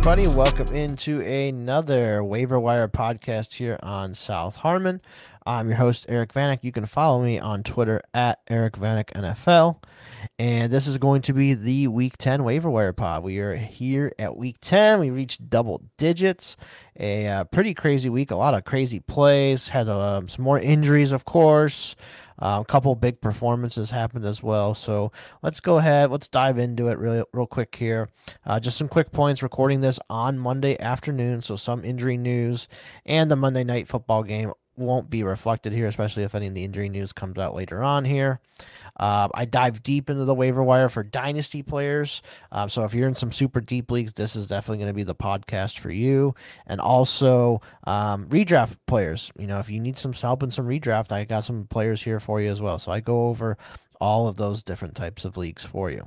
everybody. Welcome into another Waiver Wire podcast here on South Harmon. I'm your host, Eric Vanek. You can follow me on Twitter at Eric Vanek NFL. And this is going to be the Week 10 Waiver Wire pod. We are here at Week 10. We reached double digits. A pretty crazy week. A lot of crazy plays. Had some more injuries, of course. A couple big performances happened as well. So let's go ahead. Let's dive into it real quick here. Just some quick points. Recording this on Monday afternoon, so some injury news and the Monday night football game won't be reflected here, especially if any of the injury news comes out later on here. I dive deep into the waiver wire for dynasty players. So if you're in some super deep leagues, this is definitely going to be the podcast for you. And also redraft players. You know, if you need some help in some redraft, I got some players here for you as well. So I go over all of those different types of leagues for you.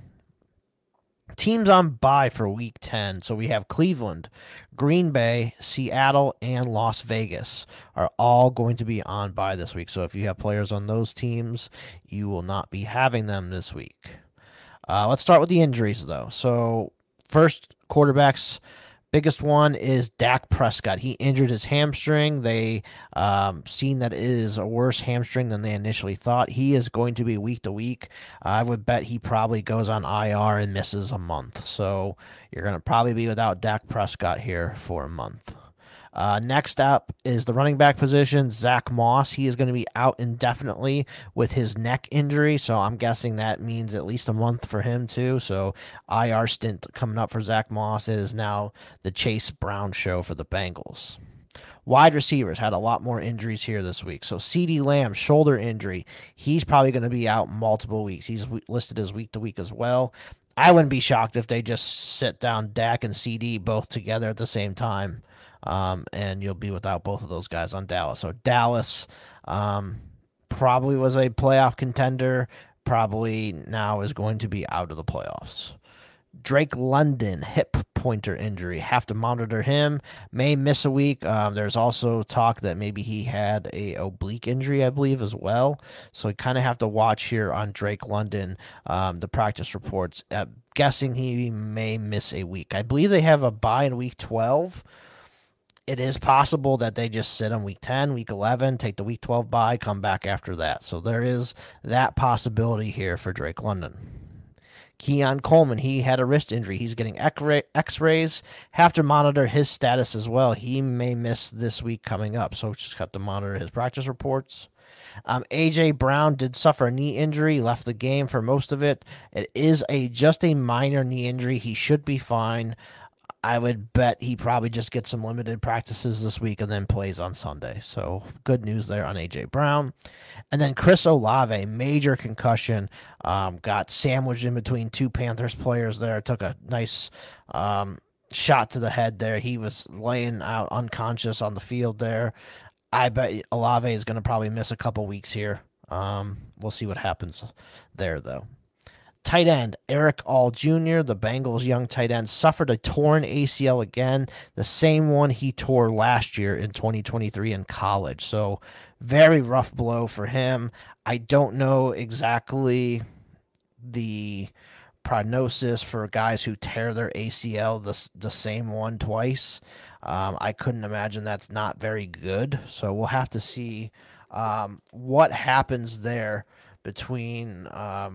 Teams on bye for Week 10. So we have Cleveland, Green Bay, Seattle, and Las Vegas are all going to be on bye this week. So if you have players on those teams, you will not be having them this week. Let's start with the injuries, though. So first, quarterbacks. Biggest one is Dak Prescott. He injured his hamstring. They seen that it is a worse hamstring than they initially thought. He is going to be week to week. I would bet he probably goes on IR and misses a month. So you're going to probably be without Dak Prescott here for a month. Next up is the running back position, Zach Moss. He is going to be out indefinitely with his neck injury, so I'm guessing that means at least a month for him too. So IR stint coming up for Zach Moss. It is now the Chase Brown show for the Bengals. Wide receivers had a lot more injuries here this week. So CeeDee Lamb, shoulder injury. He's probably going to be out multiple weeks. He's listed as week to week as well. I wouldn't be shocked if they just sit down Dak and CD both together at the same time. And you'll be without both of those guys on Dallas. So Dallas probably was a playoff contender, probably now is going to be out of the playoffs. Drake London, hip pointer injury. Have to monitor him. May miss a week. There's also talk that maybe he had a oblique injury, I believe, as well. So you kind of have to watch here on Drake London, the practice reports. Guessing he may miss a week. I believe they have a bye in week 12. It is possible that they just sit on week 10, week 11, take the week 12 bye, come back after that. So there is that possibility here for Drake London. Keon Coleman, he had a wrist injury. He's getting x-rays. Have to monitor his status as well. He may miss this week coming up, so just have to monitor his practice reports. A.J. Brown did suffer a knee injury, left the game for most of it. It is just a minor knee injury. He should be fine. I would bet he probably just gets some limited practices this week and then plays on Sunday. So good news there on A.J. Brown. And then Chris Olave, major concussion, got sandwiched in between two Panthers players there. Took a nice shot to the head there. He was laying out unconscious on the field there. I bet Olave is going to probably miss a couple weeks here. We'll see what happens there, though. Tight end, Eric All Jr., the Bengals' young tight end, suffered a torn ACL again, the same one he tore last year in 2023 in college. So very rough blow for him. I don't know exactly the prognosis for guys who tear their ACL the same one twice. I couldn't imagine that's not very good. So we'll have to see what happens there between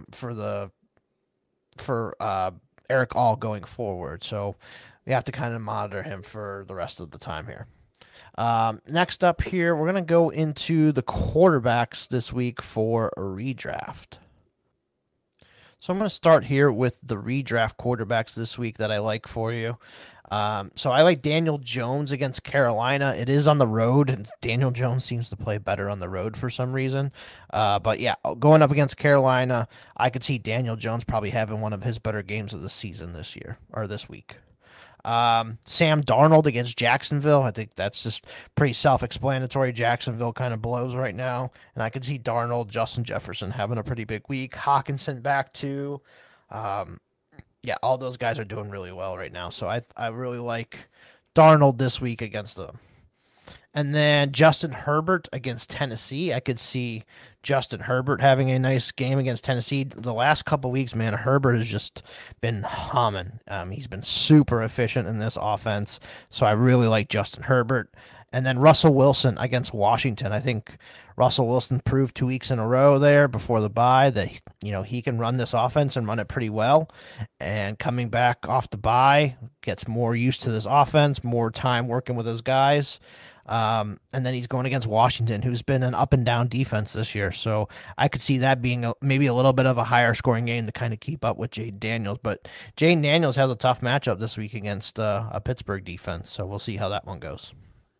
for Eric All going forward. So we have to kind of monitor him for the rest of the time here. Next up here, we're going to go into the quarterbacks this week for a redraft. So I'm going to start here with the redraft quarterbacks this week that I like for you. So I like Daniel Jones against Carolina. It is on the road, and Daniel Jones seems to play better on the road for some reason. But yeah, going up against Carolina, I could see Daniel Jones probably having one of his better games of the season this year or this week. Sam Darnold against Jacksonville. I think that's just pretty self-explanatory. Jacksonville kind of blows right now, and I could see Darnold, Justin Jefferson having a pretty big week. Hawkinson back too. Yeah, all those guys are doing really well right now. So I really like Darnold this week against them. And then Justin Herbert against Tennessee. I could see Justin Herbert having a nice game against Tennessee. The last couple weeks, man, Herbert has just been humming. He's been super efficient in this offense. So I really like Justin Herbert. And then Russell Wilson against Washington. I think Russell Wilson proved 2 weeks in a row there before the bye that he can run this offense and run it pretty well. And coming back off the bye, gets more used to this offense, more time working with his guys. And then he's going against Washington, who's been an up and down defense this year. So I could see that being maybe a little bit of a higher scoring game to kind of keep up with Jayden Daniels. But Jayden Daniels has a tough matchup this week against a Pittsburgh defense. So we'll see how that one goes.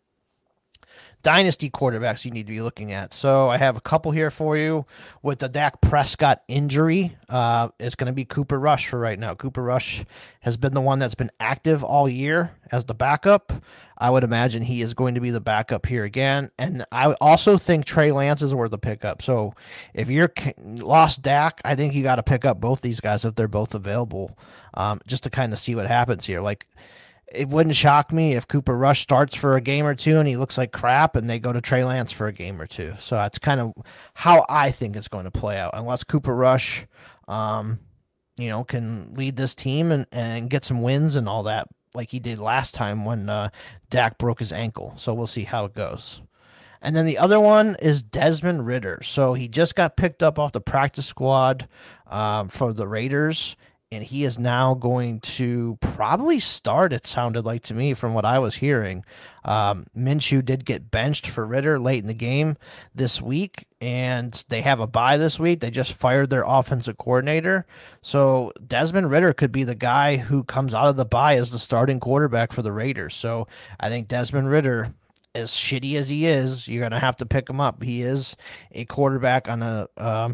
Dynasty quarterbacks you need to be looking at. So I have a couple here for you. With the Dak Prescott injury, it's going to be Cooper Rush for right now. Cooper Rush has been the one that's been active all year as the backup. I would imagine he is going to be the backup here again. And I also think Trey Lance is worth a pickup. So if you're lost Dak, I think you got to pick up both these guys if they're both available, just to kind of see what happens here. Like, it wouldn't shock me if Cooper Rush starts for a game or two and he looks like crap and they go to Trey Lance for a game or two. So that's kind of how I think it's going to play out. Unless Cooper Rush, can lead this team and get some wins and all that like he did last time when Dak broke his ankle. So we'll see how it goes. And then the other one is Desmond Ridder. So he just got picked up off the practice squad for the Raiders. And he is now going to probably start, it sounded like to me from what I was hearing. Minshew did get benched for Ridder late in the game this week, and they have a bye this week. They just fired their offensive coordinator. So Desmond Ridder could be the guy who comes out of the bye as the starting quarterback for the Raiders. So I think Desmond Ridder, as shitty as he is, you're going to have to pick him up. He is a quarterback on a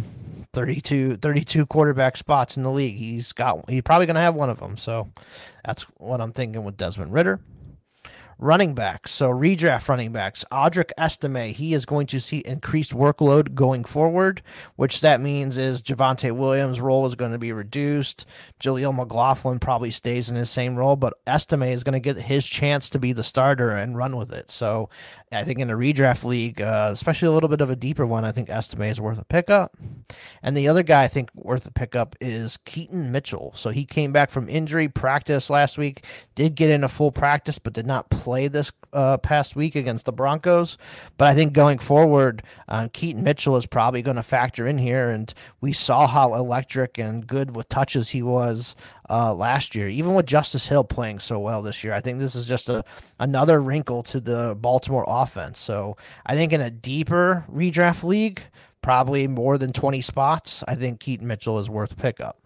32 quarterback spots in the league. He's probably going to have one of them. So that's what I'm thinking with Desmond Ridder. Running backs. So redraft running backs. Audric Estime, he is going to see increased workload going forward, which that means is Javonte Williams' role is going to be reduced. Jaleel McLaughlin probably stays in his same role, but Estime is going to get his chance to be the starter and run with it. So I think in a redraft league, especially a little bit of a deeper one, I think Estime is worth a pickup. And the other guy I think worth a pickup is Keaton Mitchell. So he came back from injury, practice last week, did get in a full practice, but did not play this past week against the Broncos. But I think going forward, Keaton Mitchell is probably going to factor in here. And we saw how electric and good with touches he was last year, even with Justice Hill playing so well this year. I think this is just another wrinkle to the Baltimore offense. So I think in a deeper redraft league, probably more than 20 spots, I think Keaton Mitchell is worth a pickup.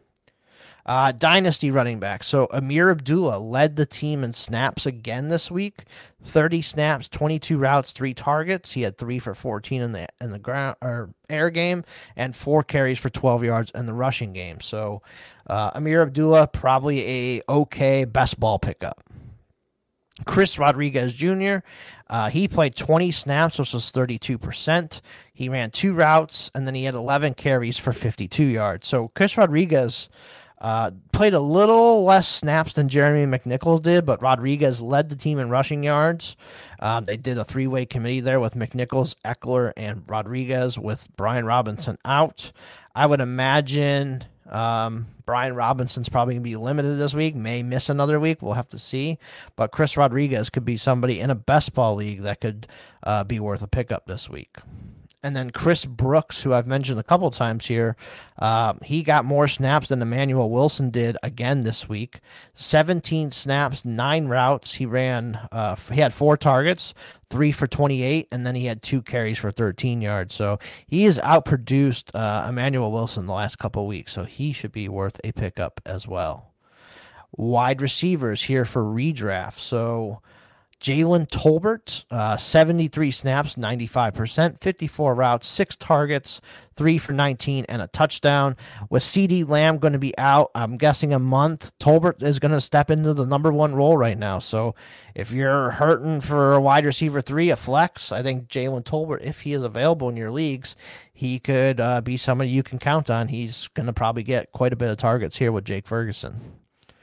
Dynasty running back. So Amir Abdullah led the team in snaps again this week. 30 snaps, 22 routes, 3 targets. He had 3 for 14 in the ground or air game, and 4 carries for 12 yards in the rushing game. So Amir Abdullah, probably a okay best ball pickup. Chris Rodriguez Jr., he played 20 snaps, which was 32%. He ran 2 routes, and then he had 11 carries for 52 yards. So Chris Rodriguez played a little less snaps than Jeremy McNichols did, but Rodriguez led the team in rushing yards. They did a 3-way committee there with McNichols, Eckler, and Rodriguez with Brian Robinson out. I would imagine Brian Robinson's probably going to be limited this week, may miss another week. We'll have to see. But Chris Rodriguez could be somebody in a best ball league that could be worth a pickup this week. And then Chris Brooks, who I've mentioned a couple times here, he got more snaps than Emmanuel Wilson did again this week. 17 snaps, 9 routes. He had 4 targets, 3 for 28, and then he had 2 carries for 13 yards. So he has outproduced Emmanuel Wilson the last couple of weeks, so he should be worth a pickup as well. Wide receivers here for redraft. So Jalen Tolbert, 73 snaps, 95%, 54 routes, 6 targets, 3 for 19, and a touchdown. With CeeDee Lamb going to be out, I'm guessing a month, Tolbert is going to step into the number 1 role right now. So if you're hurting for a wide receiver 3, a flex, I think Jalen Tolbert, if he is available in your leagues, he could be somebody you can count on. He's going to probably get quite a bit of targets here with Jake Ferguson.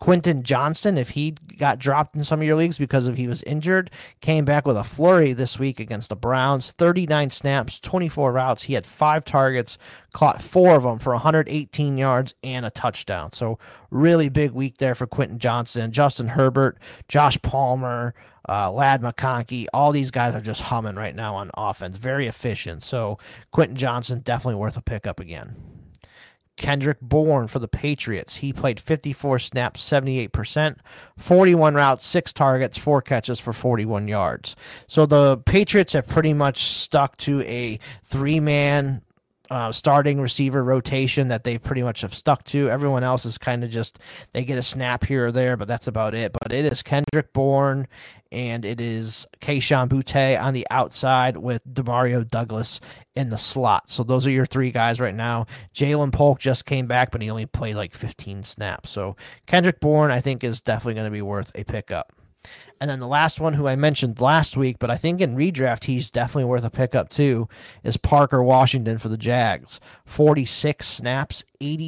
Quentin Johnston, if he got dropped in some of your leagues because he was injured, came back with a flurry this week against the Browns. 39 snaps, 24 routes. He had 5 targets, caught 4 of them for 118 yards and a touchdown. So really big week there for Quentin Johnston. Justin Herbert, Josh Palmer, Lad McConkey, all these guys are just humming right now on offense. Very efficient. So Quentin Johnston, definitely worth a pickup again. Kendrick Bourne for the Patriots. He played 54 snaps, 78%, 41 routes, 6 targets, 4 catches for 41 yards. So the Patriots have pretty much stuck to a 3-man starting receiver rotation that they pretty much have stuck to. Everyone else is kind of just, they get a snap here or there, but that's about it. But it is Kendrick Bourne and it is Kayshon Boutte on the outside with Demario Douglas in the slot. So those are your 3 guys right now. Jalen Polk just came back, but he only played like 15 snaps. So Kendrick Bourne, I think, is definitely going to be worth a pickup. And then the last one, who I mentioned last week, but I think in redraft he's definitely worth a pickup too, is Parker Washington for the Jags. 46 snaps,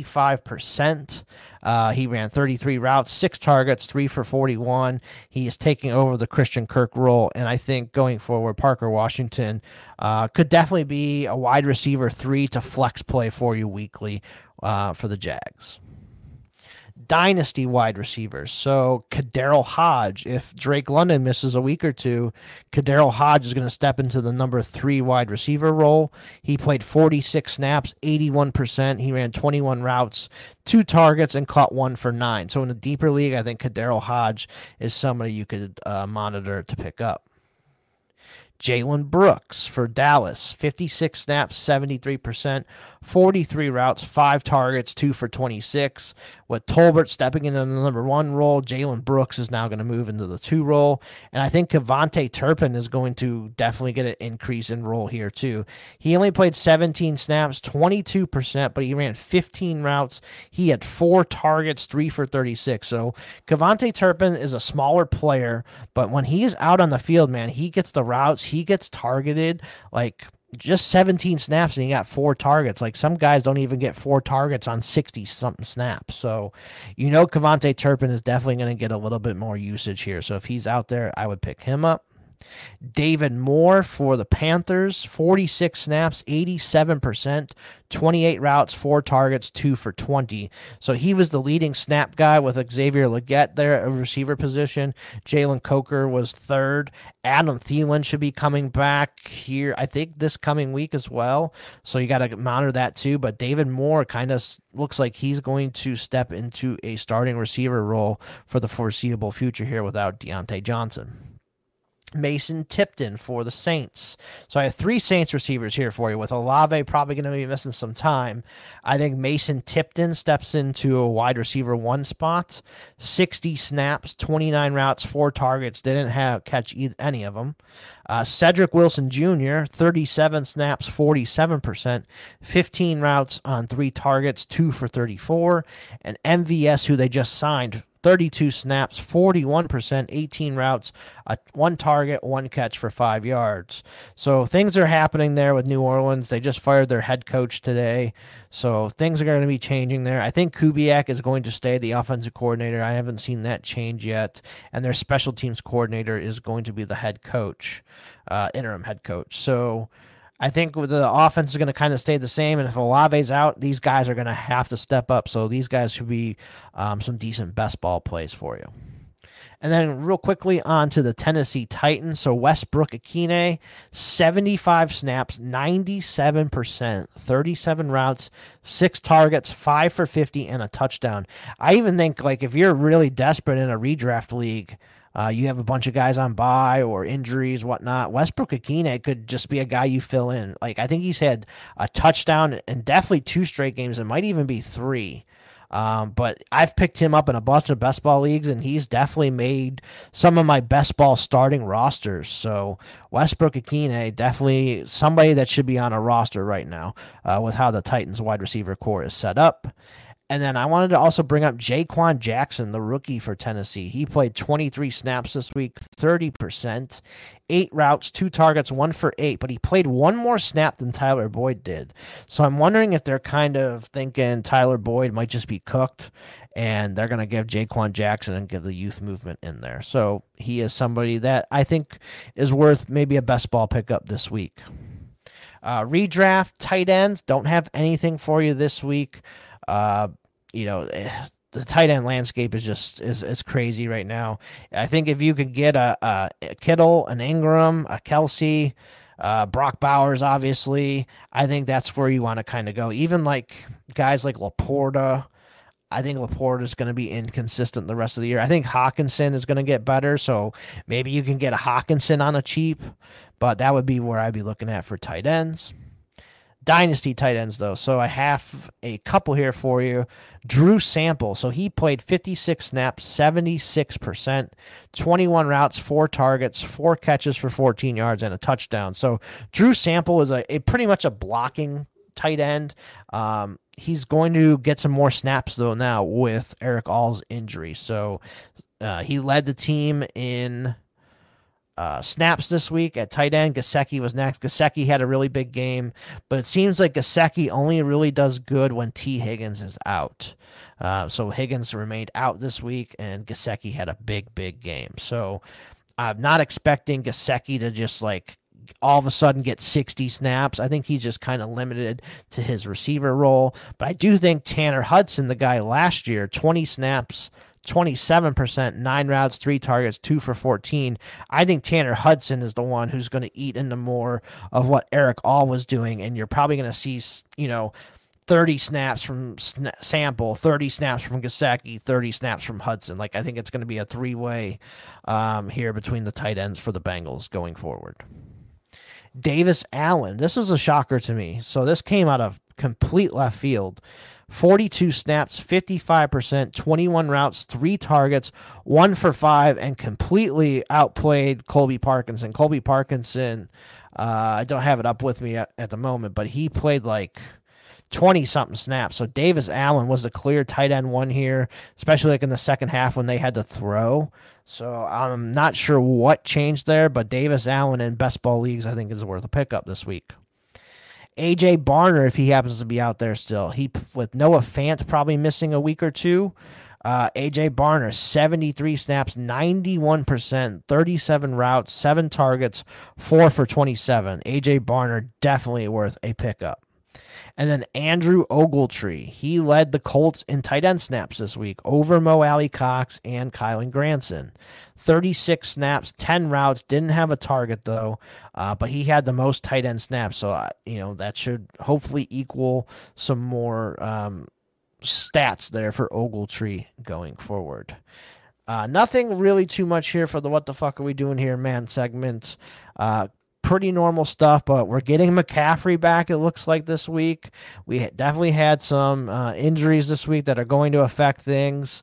85%. He ran 33 routes, 6 targets, 3 for 41. He is taking over the Christian Kirk role, and I think going forward, Parker Washington could definitely be a wide receiver 3 to flex play for you weekly for the Jags. Dynasty wide receivers. So KhaDarel Hodge, if Drake London misses a week or two, KhaDarel Hodge is going to step into the number 3 wide receiver role. He played 46 snaps, 81%. He ran 21 routes, 2 targets, and caught 1 for 9. So in a deeper league, I think KhaDarel Hodge is somebody you could monitor to pick up. Jalen Brooks for Dallas, 56 snaps, 73%, 43 routes, 5 targets, 2 for 26. With Tolbert stepping into the number 1 role, Jalen Brooks is now going to move into the 2 role. And I think KaVontae Turpin is going to definitely get an increase in role here too. He only played 17 snaps, 22%, but he ran 15 routes. He had 4 targets, 3 for 36. So KaVontae Turpin is a smaller player, but when he is out on the field, man, he gets the routes, he gets targeted. Like, just 17 snaps and he got 4 targets. Like, some guys don't even get 4 targets on 60-something snaps. So, KaVontae Turpin is definitely going to get a little bit more usage here. So if he's out there, I would pick him up. David Moore for the Panthers, 46 snaps, 87%, 28 routes, 4 targets, 2 for 20. So he was the leading snap guy with Xavier Legette there at receiver position. Jalen Coker was 3rd. Adam Thielen should be coming back here, I think, this coming week as well. So you got to monitor that too. But David Moore kind of looks like he's going to step into a starting receiver role for the foreseeable future here without Deontay Johnson. Mason Tipton for the Saints. So I have 3 Saints receivers here for you, with Olave probably going to be missing some time. I think Mason Tipton steps into a wide receiver 1 spot. 60 snaps, 29 routes, 4 targets. Didn't catch any of them. Cedric Wilson Jr., 37 snaps, 47%, 15 routes on 3 targets, 2 for 34. And MVS, who they just signed, 32 snaps, 41%, 18 routes, 1 target, 1 catch for 5 yards. So things are happening there with New Orleans. They just fired their head coach today. So things are going to be changing there. I think Kubiak is going to stay the offensive coordinator. I haven't seen that change yet. And their special teams coordinator is going to be the head coach, interim head coach. So I think the offense is going to kind of stay the same, and if Olave's out, these guys are going to have to step up. So these guys should be some decent best ball plays for you. And then real quickly on to the Tennessee Titans. So Westbrook-Ikhine, 75 snaps, 97%, 37 routes, 6 targets, 5 for 50, and a touchdown. I even think, like, if you're really desperate in a redraft league, you have a bunch of guys on bye or injuries, whatnot, Westbrook-Ikhine could just be a guy you fill in. Like, I think he's had a touchdown and definitely 2 straight games. It might even be 3. But I've picked him up in a bunch of best ball leagues, and he's definitely made some of my best ball starting rosters. So Westbrook-Ikhine, definitely somebody that should be on a roster right now with how the Titans wide receiver core is set up. And then I wanted to also bring up Jaquan Jackson, the rookie for Tennessee. He played 23 snaps this week, 30%, 8 routes, 2 targets, 1 for 8, but he played one more snap than Tyler Boyd did. So I'm wondering if they're kind of thinking Tyler Boyd might just be cooked and they're going to give Jaquan Jackson and give the youth movement in there. So he is somebody that I think is worth maybe a best ball pickup this week. Redraft tight ends, don't have anything for you this week. The tight end landscape is just is crazy right now. I think if you could get a Kittle, an Ingram, a Kelsey, Brock Bowers, obviously, I think that's where you want to kind of go. Even like guys like Laporta, I think Laporta is going to be inconsistent the rest of the year. I think Hawkinson is going to get better, so maybe you can get a Hawkinson on a cheap, but that would be where I'd be looking at for tight ends. Dynasty tight ends, though. So I have a couple here for you. Drew Sample. So he played 56 snaps, 76%, 21 routes, 4 targets, 4 catches for 14 yards, and a touchdown. So Drew Sample is a pretty much a blocking tight end. He's going to get some more snaps, though, now with Eric All's injury. So he led the team in snaps this week at tight end. Gesicki was next. Gesicki had a really big game, but it seems like Gesicki only really does good when T. Higgins is out. So Higgins remained out this week, and Gesicki had a big game. So I'm not expecting Gesicki to just like all of a sudden get 60 snaps. I think he's just kind of limited to his receiver role. But I do think Tanner Hudson, the guy last year, 20 snaps, 27%, 9 routes, 3 targets, 2 for 14. I think Tanner Hudson is the one who's going to eat into more of what Eric All was doing, and you're probably going to see, 30 snaps from Sample, 30 snaps from Gesicki, 30 snaps from Hudson. Like, I think it's going to be a 3-way here between the tight ends for the Bengals going forward. Davis Allen. This is a shocker to me. So this came out of complete left field. 42 snaps, 55%, 21 routes, 3 targets, 1 for 5, and completely outplayed Colby Parkinson. Colby Parkinson, I don't have it up with me at the moment, but he played like 20-something snaps. So Davis Allen was the clear tight end one here, especially like in the second half when they had to throw. So I'm not sure what changed there, but Davis Allen in best ball leagues I think is worth a pickup this week. A.J. Barner, if he happens to be out there still. He, with Noah Fant probably missing a week or two, A.J. Barner, 73 snaps, 91%, 37 routes, 7 targets, 4 for 27. A.J. Barner definitely worth a pickup. And then Andrew Ogletree. He led the Colts in tight end snaps this week over Mo Alley-Cox and Kylen Granson. 36 snaps, 10 routes. Didn't have a target, though, but he had the most tight end snaps. So, that should hopefully equal some more stats there for Ogletree going forward. Nothing really too much here for the what the fuck are we doing here, man, segment. Pretty normal stuff, but we're getting McCaffrey back, it looks like, this week. We definitely had some injuries this week that are going to affect things.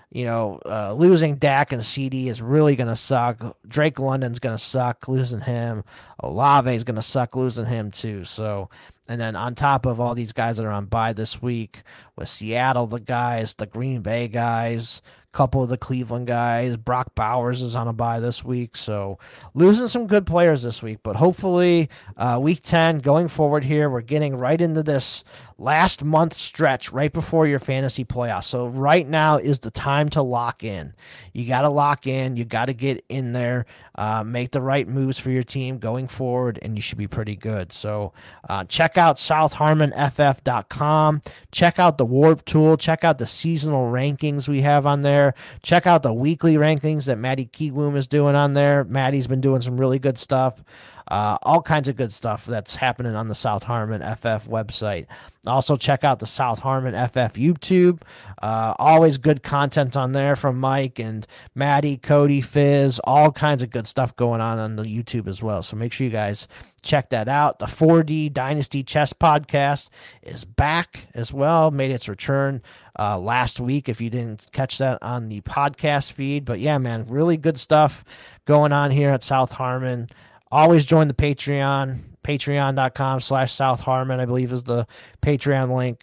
Losing Dak and CD is really going to suck. Drake London's going to suck losing him. Olave is going to suck losing him too. So, and then on top of all these guys that are on bye this week, with Seattle, the Green Bay guys, couple of the Cleveland guys. Brock Bowers is on a bye this week, so losing some good players this week. But hopefully, week 10 going forward here, we're getting right into this last month stretch right before your fantasy playoffs. So right now is the time to lock in. You got to lock in. You got to get in there, make the right moves for your team going forward, and you should be pretty good. So check out SouthHarmonFF.com. Check out the Warp Tool. Check out the seasonal rankings we have on there. Check out the weekly rankings that Maddie Kiwoom is doing on there. Maddie's been doing some really good stuff. All kinds of good stuff that's happening on the South Harmon FF website. Also, check out the South Harmon FF YouTube. Always good content on there from Mike and Maddie, Cody, Fizz. All kinds of good stuff going on the YouTube as well. So make sure you guys check that out. The 4D Dynasty Chess Podcast is back as well. Made its return last week if you didn't catch that on the podcast feed. But yeah, man, really good stuff going on here at South Harmon. Always join the Patreon, patreon.com/South Harmon, I believe is the Patreon link.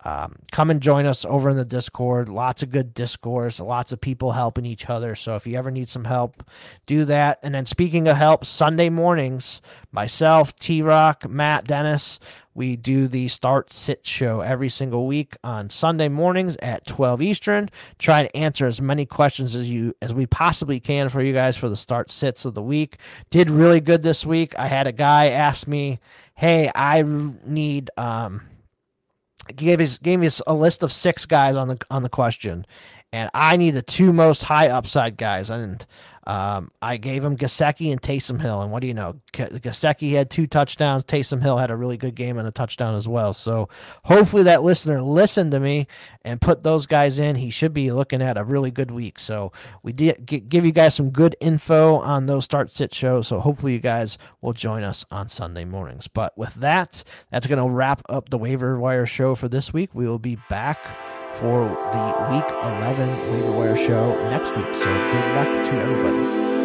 come and join us over in the Discord. Lots of good discourse, lots of people helping each other. So if you ever need some help, do that. And then speaking of help, Sunday mornings, myself, T-Rock, Matt, Dennis, we do the Start Sit show every single week on Sunday mornings at 12 Eastern. Try to answer as many questions as we possibly can for you guys for the Start Sits of the week. Did really good this week. I had a guy ask me, hey, I need gave us a list of 6 guys on the question, and I need the 2 most high upside guys, and I gave him Gesicki and Taysom Hill, and what do you know? Gesicki had 2 touchdowns. Taysom Hill had a really good game and a touchdown as well. So hopefully that listener listened to me and put those guys in. He should be looking at a really good week. So we did give you guys some good info on those Start Sit shows. So hopefully you guys will join us on Sunday mornings. But with that, that's going to wrap up the Waiver Wire show for this week. We will be back for the Week 11 Waiver Wire show next week. So good luck to everybody.